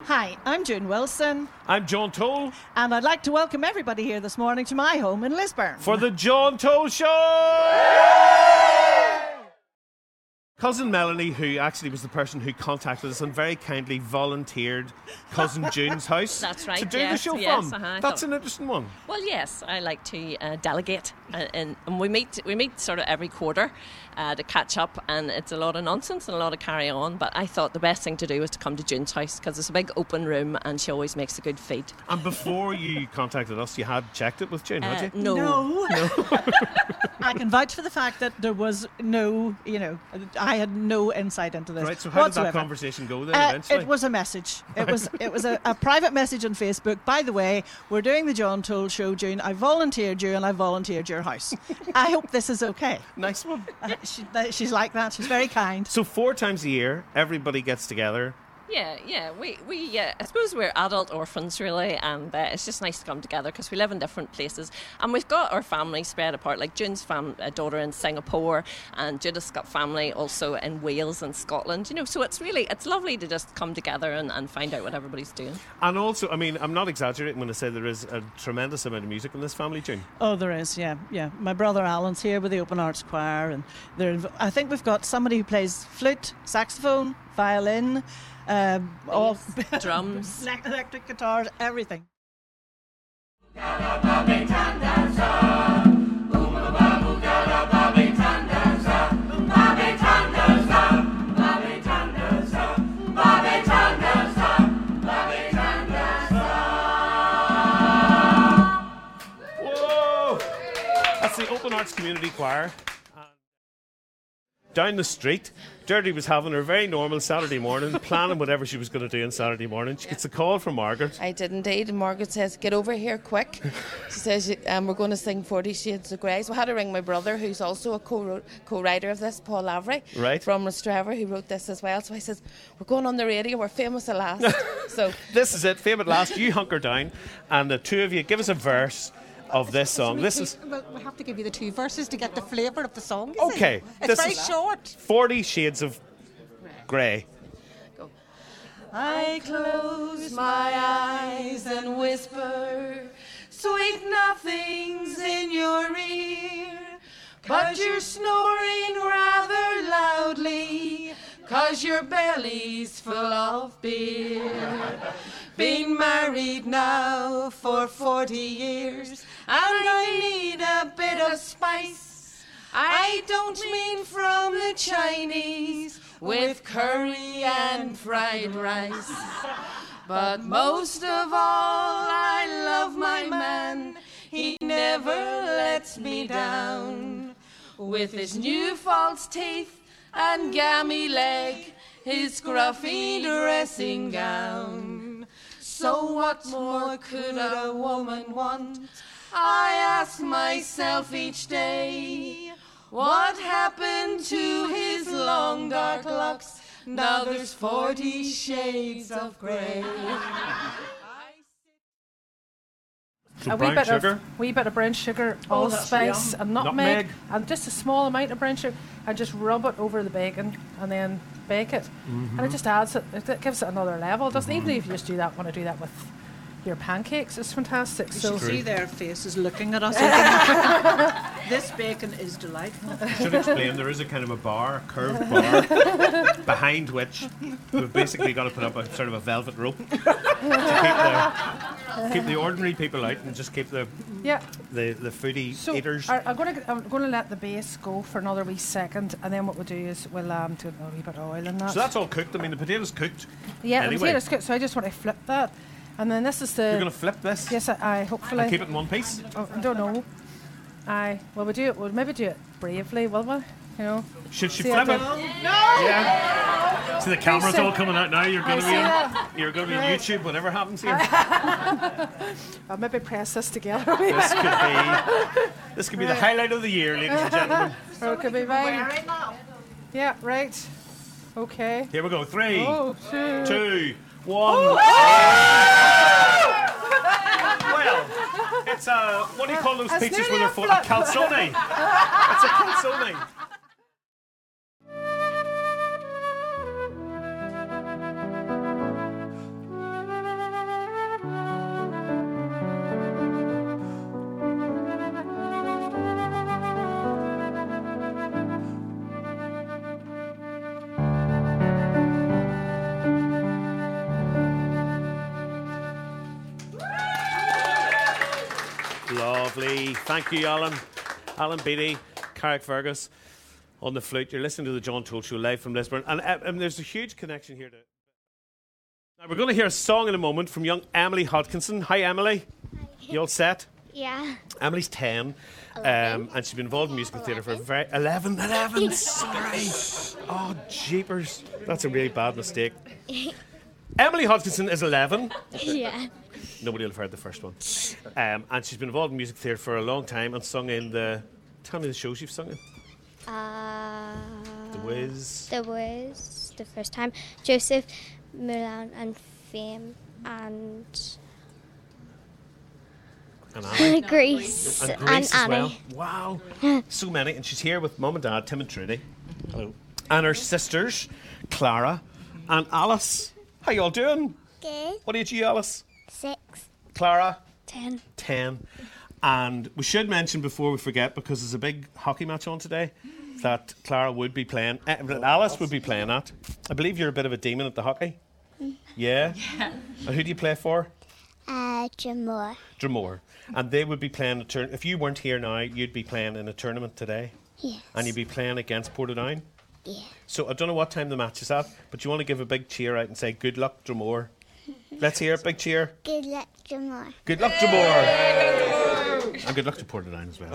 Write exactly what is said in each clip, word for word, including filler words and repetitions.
Hi, I'm June Wilson. I'm John Toll. And I'd like to welcome everybody here this morning to my home in Lisburn. For the John Toll Show! Cousin Melanie, who actually was the person who contacted us and very kindly volunteered Cousin June's house That's right, to do yes, the show yes, from. uh-huh, That's thought- an interesting one. Well, yes, I like to uh, delegate, uh, and, and we meet we meet sort of every quarter uh, to catch up, and it's a lot of nonsense and a lot of carry on. But I thought the best thing to do was to come to June's house because it's a big open room, and she always makes a good feed. And before you contacted us, you had checked it with June, Uh, had you? no, No. I can vouch for the fact that there was no, you know, I had no insight into this. Right, so how whatsoever. did that conversation go then Uh, eventually? it was a message. It was it was a, a private message on Facebook. By the way, we're doing the John Toll Show, June. I volunteered you and I volunteered your house. I hope this is okay. Nice one. Uh, she, that, she's like that. She's very kind. So four times a year, everybody gets together. Yeah, yeah. We, we uh, I suppose we're adult orphans, really, and uh, it's just nice to come together because we live in different places. And we've got our family spread apart, like June's fam- uh, daughter in Singapore, and Judith's got family also in Wales and Scotland. You know, so it's really, it's lovely to just come together and, and find out what everybody's doing. And also, I mean, I'm not exaggerating when I say there is a tremendous amount of music in this family, June. Oh, there is, yeah, yeah. My brother Alan's here with the Open Arts Choir, and there. I think we've got somebody who plays flute, saxophone, violin, um, all drums, elec- electric guitars, everything. Whoa! That's the Open Arts Community Choir. Down the street, Dirty was having her very normal Saturday morning, planning whatever she was going to do on Saturday morning. She gets a call from Margaret. I did indeed, and Margaret says, get over here quick. She says, um, we're going to sing Forty Shades of Grey. So I had to ring my brother, who's also a co- co-writer of this, Paul Lavery, Right. from Rostrevor, who wrote this as well. So I says, we're going on the radio, we're famous at last. So This is it, fame at last. You hunker down, and the two of you give us a verse of this song. We- This we- is Well, we have to give you the two verses to get the flavour of the song. you see. okay. It's This very is short. Forty Shades of Grey. I close my eyes and whisper sweet nothings in your ear, but you're snoring rather loudly, 'cause your belly's full of beer. Been married now for forty years, and I need a bit of spice. I don't mean from the Chinese with curry and fried rice, but most of all I love my man. He never lets me down. With his new false teeth and gammy leg, his scruffy dressing gown. So what more could a woman want? I ask myself each day. What happened to his long dark locks? Now there's forty shades of grey. So a wee brown bit sugar. of wee bit of brown sugar, Oh, allspice, that's and nutmeg, Nutmeg. and just a small amount of brown sugar, and just rub it over the bacon, and then bake it, and it just adds it. It gives it another level. It doesn't even if you just do that. Want to do that with your pancakes? It's fantastic. You So should see their faces looking at us. This bacon is delightful. Should explain there is a kind of a bar, a curved bar, behind which we've basically got to put up a sort of a velvet rope to keep the, keep the ordinary people out and just keep the yeah. the, the foodie So eaters. I- I'm going to I'm going to let the base go for another wee second, and then what we'll do is we'll um do a wee bit of oil in that. So that's all cooked. I mean, the potatoes cooked. yeah, the anyway. potatoes cooked. So I just want to flip that, and then this is the. You're going to flip this Yes, I, I hopefully. and keep it in one piece. Oh, I don't know. Aye. Well, we do it. We'll maybe do it bravely, will we? You know. Should she See, flip I it? don't- Yeah. See, the camera's see- all coming out now. You're going to I be see on, that. you're going to be on Right. YouTube. Whatever happens here, I'll maybe press this together. this could be this could be the highlight of the year, ladies and gentlemen. Or it could be mine. Yeah. Right. Okay. Here we go. Three, Oh, two. two, one. Well, it's a what do you call those It's pizzas nearly with their a foot? A flip. calzone. It's a calzone. Lovely. Thank you, Alan. Alan Beattie, Carrickfergus on the flute. You're listening to the John Toll Show live from Lisburn. And, uh, and there's a huge connection here to... Now, we're going to hear a song in a moment from young Emily Hodkinson. Hi, Emily. Hi. You all set? Yeah. Emily's ten, um, and she's been involved in musical theatre for a very... eleven, eleven, sorry. Oh, jeepers. That's a really bad mistake. Emily Hodkinson is eleven. Yeah. Nobody will have heard the first one. Um, and she's been involved in music theatre for a long time and sung in the... Tell me the shows you've sung in. Uh, The Wiz. The Wiz, the first time. Joseph, Mulan and Fame and... And Annie. Greece. And Greece as Annie. well. Wow. So many. And she's here with Mum and Dad, Tim and Trudy. Hello. And her sisters, Clara and Alice. How you all doing? Good. What age are you, Alice? Six. Clara? Ten. Ten. And we should mention before we forget, because there's a big hockey match on today, that Clara would be playing, uh, that Alice would be playing at. I believe you're a bit of a demon at the hockey. Mm. Yeah? Yeah. And who do you play for? Uh, Drumore. Drumore. And they would be playing a turn. If you weren't here now, you'd be playing in a tournament today. Yes. And you'd be playing against Portadown. Yeah. So I don't know what time the match is at, but you want to give a big cheer out and say, good luck, Drumore. Let's hear it, big cheer. Good luck, Drumore. Good luck, Drumore. And good luck to Portadown as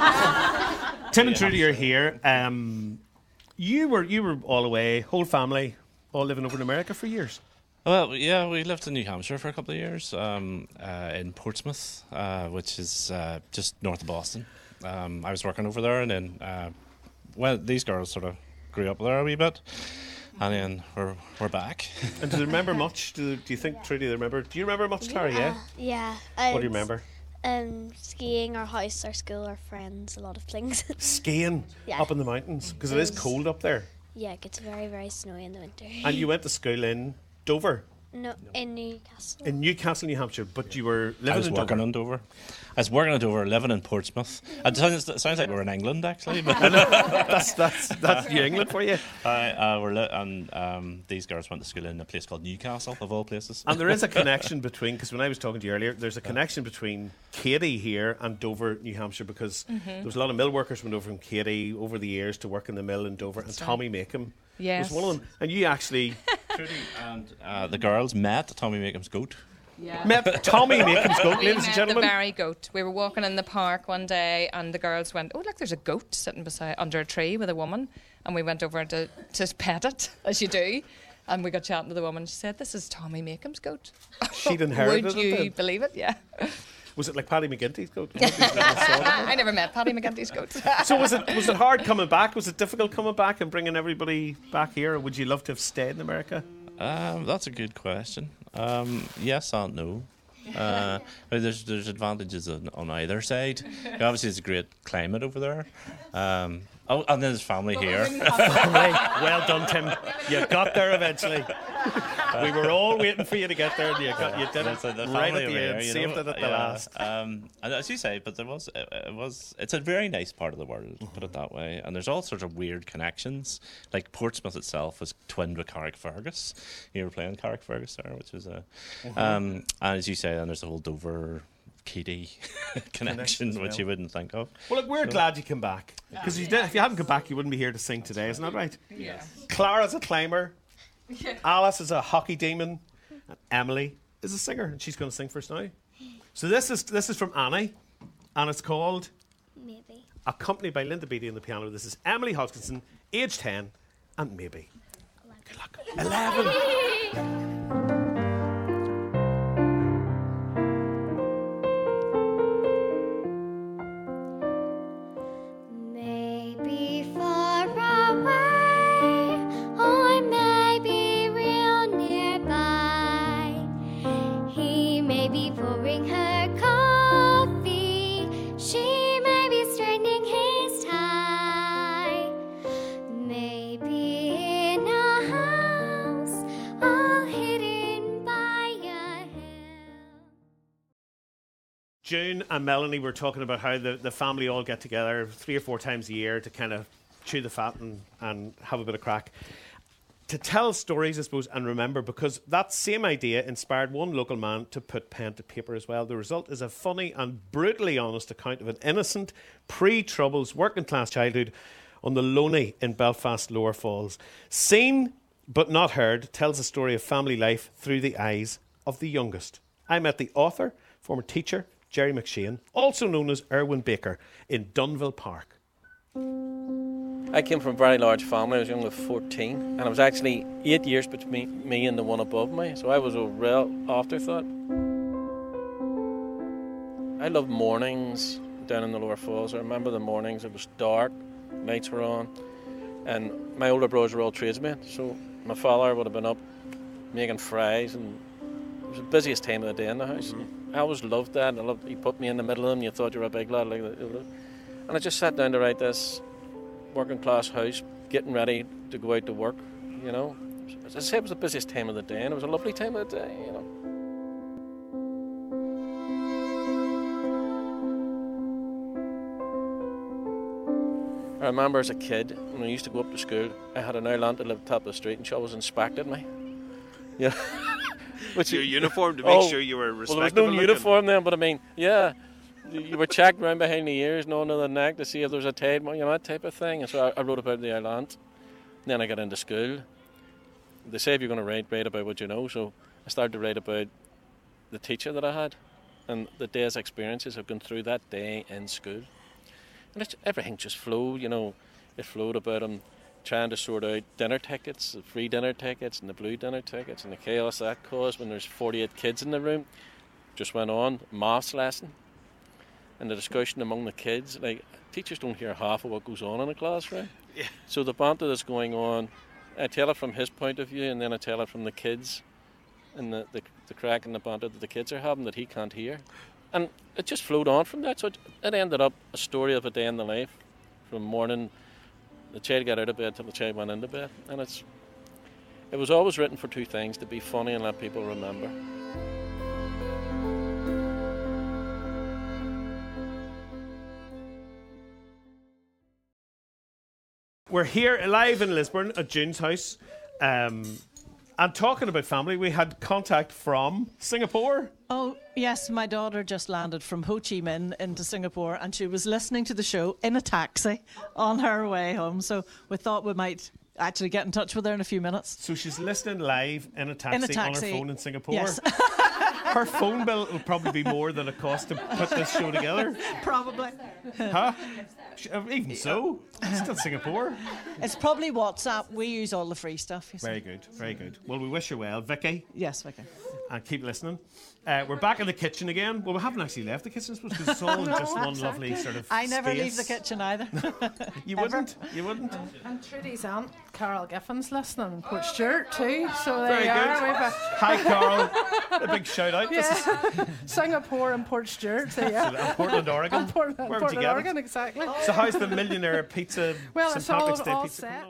well. Tim and Trudy are here. Um, you were you were all away, whole family, all living over in America for years. Well, yeah, we lived in New Hampshire for a couple of years, um, uh, in Portsmouth, uh, which is uh, just north of Boston. Um, I was working over there, and then, uh, well, these girls sort of grew up there a wee bit, and then we're we're back. And do they remember much? Do, do you think, Trudy, they remember? Do you remember much, Clara? Yeah. Yeah. Um, What do you remember? Um, skiing, our house, our school, our friends, a lot of things. Skiing Yeah. up in the mountains, because it is cold up there. Yeah, it gets very, very snowy in the winter. And you went to school in Dover, No, in Newcastle. in Newcastle, New Hampshire, but you were living I was in working Dover. in Dover. I was working in Dover, living in Portsmouth. It sounds, it sounds like we're in England, actually. But that's that's that's New England for you. I, uh, we're li- and um, these girls went to school in a place called Newcastle, of all places. And there is a connection between, because when I was talking to you earlier, there's a connection between Katie here and Dover, New Hampshire, because Mhm. there was a lot of mill workers went over from Katie over the years to work in the mill in Dover, and Tommy Makem Yes. was one of them. And you actually Trudy and uh, the girls met Tommy Makem's goat. Yeah. met Tommy Makem's goat, We ladies and met gentlemen. the very goat. We were walking in the park one day, and the girls went, "Oh, look, there's a goat sitting beside under a tree with a woman." And we went over to to pet it, as you do. And we got chatting to the woman. She said, "This is Tommy Makem's goat." She'd inherited Would it you then? believe it? Yeah. Was it like Paddy McGinty's goat? I never met Paddy McGinty's goat. So was it was it hard coming back? Was it difficult coming back and bringing everybody back here? Or would you love to have stayed in America? Um, that's a good question. Um, yes and no. Uh, but there's there's advantages on, on either side. Obviously, it's a great climate over there. Um, oh, and then there's family here. Well done, Tim. You got there eventually. We were all waiting for you to get there, and you got you did There's it a- the right family at the over end. here, you Saved know? it at the Yeah. last. Um, and as you say, but there was it, it was it's a very nice part of the world, put it that way. And there's all sorts of weird connections. Like Portsmouth itself was twinned with Carrickfergus. You were playing Carrickfergus there, which was a. Mhm. Um, and as you say, then there's the whole Dover Keady connection, as which well. you wouldn't think of. Well, look, we're So- glad you came back, because if you did, if you hadn't come back, you wouldn't be here to sing today. Isn't that right? Yeah. Clara's a climber. Alice is a hockey demon. And Emily is a singer, and she's going to sing for us now. So this is this is from Annie, and it's called Maybe. accompanied by Linda Beattie on the piano. This is Emily Hodkinson, age ten, and maybe. Good luck. eleven. Maybe far away, or maybe real nearby. He may be pouring her coffee, she may be straightening his tie. Maybe in a house all hidden by a hill. June and Melanie were talking about how the, the family all get together three or four times a year to kind of chew the fat and, and have a bit of crack. to tell stories, I suppose, and remember, because that same idea inspired one local man to put pen to paper as well. The result is a funny and brutally honest account of an innocent, pre-troubles, working-class childhood on the Loney in Belfast Lower Falls. Seen but not heard tells a story of family life through the eyes of the youngest. I met the author, former teacher, Jerry McShane, also known as Erwin Baker, in Dunville Park. I came from a very large family. I was young at fourteen, and I was actually eight years between me and the one above me, so I was a real afterthought. I loved mornings down in the Lower Falls. I remember the mornings, it was dark, lights were on, and my older brothers were all tradesmen, so my father would have been up making fries, and it was the busiest time of the day in the house. Mm-hmm. I always loved that. I loved, he put me in the middle of them, you thought you were a big lad like that. And I just sat down to write this working class house, getting ready to go out to work, you know. As I said, it was the busiest time of the day, and it was a lovely time of the day, you know. I remember as a kid, when I used to go up to school, I had an old aunt that lived top of the street, and she always inspected me. Yeah. Which your uniform to make oh, sure you were respectable. Well, there was no uniform then, but I mean, yeah. You were checked round behind the ears, no under the neck, to see if there was a tide, you know, that type of thing. And so I, I wrote about the island. Then I got into school. They say if you're going to write, write about what you know. So I started to write about the teacher that I had and the day's experiences of going through that day in school. And it's, everything just flowed, you know. It flowed about him trying to sort out dinner tickets, the free dinner tickets and the blue dinner tickets, and the chaos that caused when there's forty-eight kids in the room. Just went on, maths lesson. And the discussion among the kids, like, teachers don't hear half of what goes on in a classroom. Yeah. So the banter that's going on, I tell it from his point of view, and then I tell it from the kids, and the, the, the crack and the banter that the kids are having that he can't hear. And it just flowed on from that. So it, it ended up a story of a day in the life, from morning the child got out of bed till the child went into bed. And it's it was always written for two things: to be funny and let people remember. We're here live in Lisburn at June's house, um, and talking about family. We had contact from Singapore. Oh, yes, my daughter just landed from Ho Chi Minh into Singapore, and she was listening to the show in a taxi on her way home. So we thought we might actually get in touch with her in a few minutes. So she's listening live in a taxi, in a taxi. on her phone in Singapore. Yes. Her phone bill will probably be more than it costs to put this show together. Probably. Huh? Even so, it's still Singapore. It's probably WhatsApp. We use all the free stuff. You see. Very good, very good. Well, we wish you well, Vicky. Yes, Vicky. And keep listening. Uh, we're back in the kitchen again. Well, we haven't actually left the kitchen, I suppose, because it's all No, just one exactly. lovely sort of I never space. leave the kitchen either. You Ever. wouldn't? You wouldn't? And Trudy's aunt, Carol Giffen's listening in Port Stewart too. So there Very you good. are. We've a Hi, Carol. A big shout out. This is yeah. Singapore and Port Stewart. So yeah. and Portland, Oregon. And Port- Where would Portland, you get Oregon, it? exactly. So how's the millionaire pizza, Well, Saint it's all, Patrick's Day all pizza coming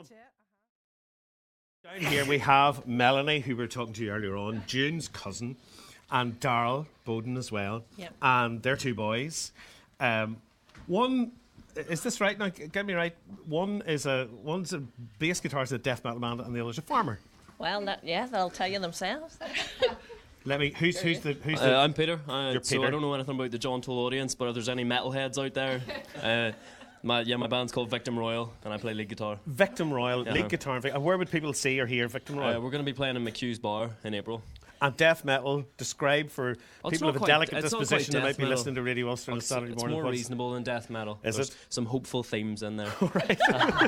set. on? Yeah. Down here we have Melanie, who we were talking to earlier on, June's cousin, and Darryl Bowden as well. Yep. And their two boys. Um, one, is this right now? Get me right. One is a one's a bass guitarist, a death metal band, and the other's a farmer. Well, that, yeah, they'll tell you themselves. Let me. Who's who's the who's the? Uh, I'm Peter. Uh, You're so Peter. I don't know anything about the John Toll audience, but if there's any metalheads out there, uh, my yeah, my band's called Victim Royal, and I play lead guitar. Victim Royal, Yeah. lead guitar. And Vic- and where would people see or hear Victim Royal? Uh, we're going to be playing in McHugh's Bar in April. And death metal, described for Oh, it's people not of a quite- delicate it's not quite disposition that death might be metal. listening to Radio Ulster on a It's, Saturday it's morning. more What's- reasonable than death metal. Is There's it? some hopeful themes in there. Right.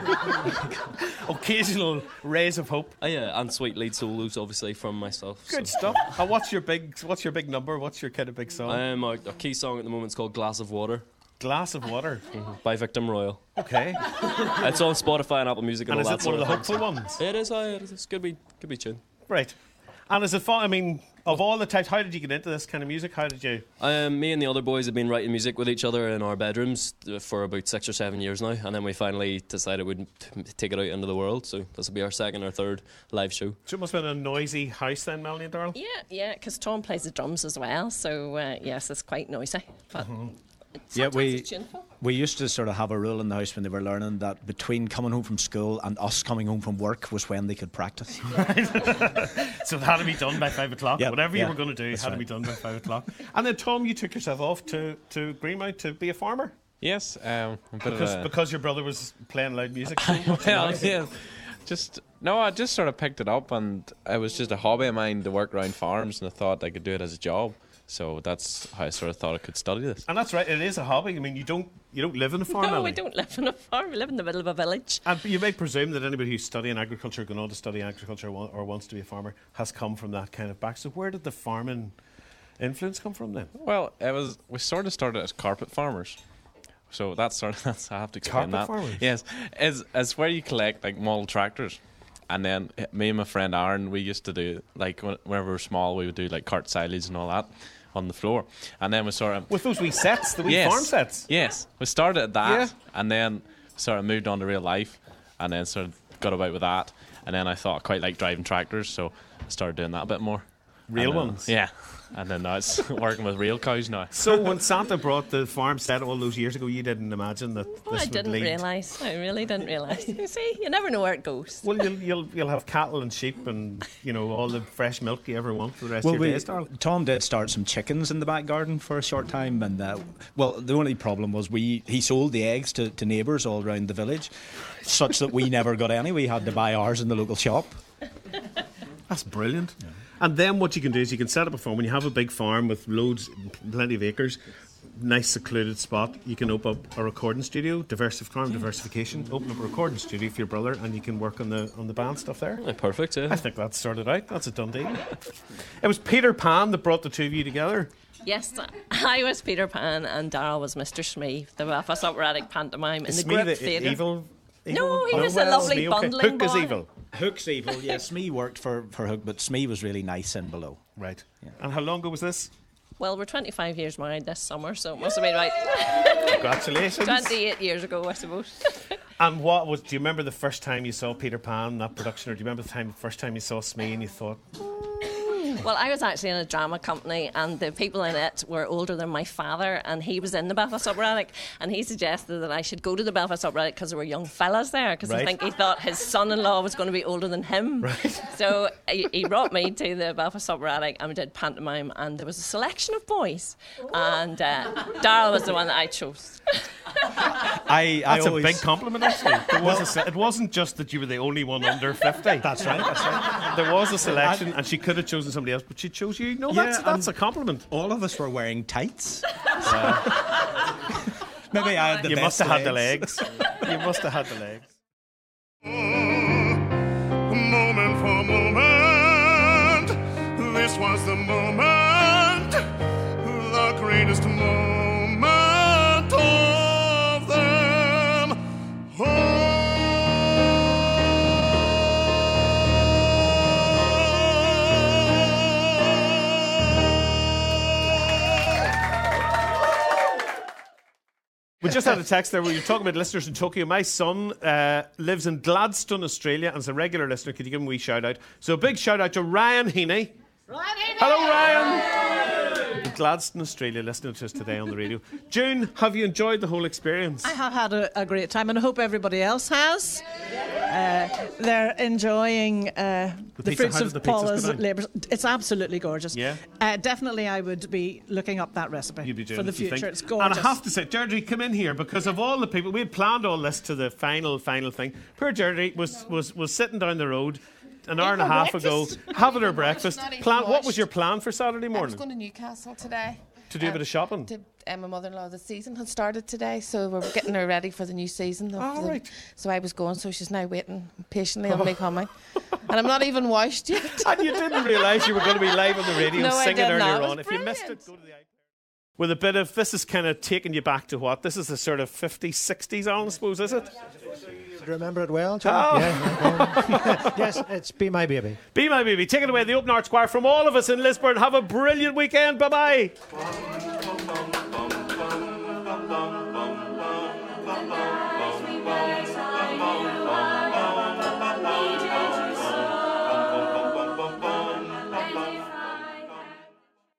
Occasional rays of hope. Oh, yeah, and sweet lead solos, obviously, from myself. Good so. stuff. And what's your big what's your big number? What's your kind of big song? Um, our, our key song at the moment is called Glass of Water. Glass of Water. Mm-hmm. By Victim Royal. Okay. It's on Spotify and Apple Music and, And all is that it one of the sort hopeful things. ones? It is, uh, it is. Could be, could be tune. Right. And is it fun? I mean, of all the types, how did you get into this kind of music? How did you? Um, me and the other boys have been writing music with each other in our bedrooms uh, for about six or seven years now, and then we finally decided we'd t- take it out into the world. So this will be our second or third live show. So it must have been a noisy house then, Melanie and Darryl? Yeah, yeah, because Tom plays the drums as well, so uh, yes, it's quite noisy. But Yeah, we it's tuneful. we used to sort of have a rule in the house when they were learning that between coming home from school and us coming home from work was when they could practice. So it had to be done by five o'clock. Yep, Whatever yeah, you were going to do, it that's had to right. be done by five o'clock. And then, Tom, you took yourself off to, to Greenmount to be a farmer. Yes, um, a bit Because, of a, because your brother was playing loud music. So much well, and yeah, just no, I just sort of picked it up, and it was just a hobby of mine to work around farms, and I thought I could do it as a job. So that's how I sort of thought I could study this. And that's right, it is a hobby. I mean, you don't you don't live in a farm, No, Ellie. we don't live in a farm. We live in the middle of a village. And you may presume that anybody who's studying agriculture, going on to study agriculture, or, wa- or wants to be a farmer, has come from that kind of back. So where did the farming influence come from then? Well, it was we sort of started as carpet farmers. So that's sort of that's I have to explain Carpet that. farmers? Yes, it's, it's where you collect like model tractors, and then uh, me and my friend Aaron, we used to do like when- whenever we were small, we would do like cart silage and all that on the floor, and then we sort of with those wee sets, the wee yes, farm sets. Yes, we started at that, Yeah. and then sort of moved on to real life, and then sort of got about with that, and then I thought I quite like driving tractors, so I started doing that a bit more. Real And then- ones? Yeah. And then now it's working with real cows now. So when Santa brought the farm set all those years ago, you didn't imagine that Oh, this I would didn't lead. realise. I really didn't realise. You see, you never know where it goes. Well, you'll, you'll you'll have cattle and sheep and you know all the fresh milk you ever want for the rest Well, of your we, days, darling. Tom did start some chickens in the back garden for a short time, and uh, well, the only problem was we he sold the eggs to, to neighbours all around the village, such that we never got any. We had to buy ours in the local shop. That's brilliant. Yeah. And then what you can do is you can set up a farm. When you have a big farm with loads, plenty of acres, nice secluded spot, you can open up a recording studio, diversif- farm diversification, open up a recording studio for your brother, and you can work on the on the band stuff there. Yeah, perfect, yeah. I think that's sorted out. That's a done deal. It was Peter Pan that brought the two of you together. Yes, I was Peter Pan and Darryl was Mister Smee, the Belfast Operatic Pantomime in Is the Smee group the theatre. evil, evil? No, he Oh, was well, a lovely Smee, okay. bundling Hook is boy. evil. Hook's evil, yeah. Smee worked for, for Hook, but Smee was really nice in below. Right. Yeah. And how long ago was this? Well, we're twenty-five years married this summer, so it must have been right. Congratulations. twenty-eight years ago, I suppose. And what was? Do you remember the first time you saw Peter Pan, that production, or do you remember the time, the first time you saw Smee and you thought, Well, I was actually in a drama company, and the people in it were older than my father, and he was in the Belfast Operatic, and he suggested that I should go to the Belfast Operatic because there were young fellas there, because Right. I think he thought his son-in-law was going to be older than him. Right. So he, he brought me to the Belfast Operatic, and we did pantomime, and there was a selection of boys, and uh, Darryl was the one that I chose. I, I that's always, a big compliment, actually. There was a se- it wasn't just that you were the only one under fifty. That's right, that's right. There was a selection, and she could have chosen somebody else, but she chose you. No, Yeah, that's, that's a and compliment. All of us were wearing tights. Maybe I had the You best must have had the legs. legs. You must have had the legs. Moment for moment, this was the moment, the greatest moment of them all. We just had a text there where you're talking about listeners in Tokyo. My son uh, lives in Gladstone, Australia, and is a regular listener. Could you give him a wee shout out? So a big shout out to Ryan Heaney. Ryan Heaney! Hello, Ryan. In Gladstone, Australia, listening to us today on the radio. June, have you enjoyed the whole experience? I have had a, a great time, and I hope everybody else has. Uh, they're enjoying uh, The the, pizza- fruits how of did the pizzas Paula's go down? labours. It's absolutely gorgeous. Yeah? Uh, definitely, I would be looking up that recipe You'd be doing for the it, you future. think? It's gorgeous. And I have to say, Deirdre, come in here because of all the people. We had planned all this to the final, final thing. Poor Deirdre was, was, was sitting down the road an hour and a her half breakfast. ago, having her breakfast. Not even Plan, what washed. was your plan for Saturday I was morning? going to Newcastle today. To do a bit of shopping? To, uh, my mother-in-law, the season had started today, so we're getting her ready for the new season. of Oh, the- right. So I was going, so she's now waiting patiently on me coming. And I'm not even washed yet. And you didn't realise you were going to be live on the radio No, I singing did not. earlier It was on. If you missed brilliant. it, go to the iPlayer. With a bit of, this is kind of taking you back to what? This is the sort of fifties, sixties, Alan, I suppose, is it? Do you remember it well, John? Oh. Yeah, yeah. Yes, it's Be My Baby. Be My Baby. Take it away, the Open Arts Choir. From all of us in Lisburn, have a brilliant weekend. Bye-bye.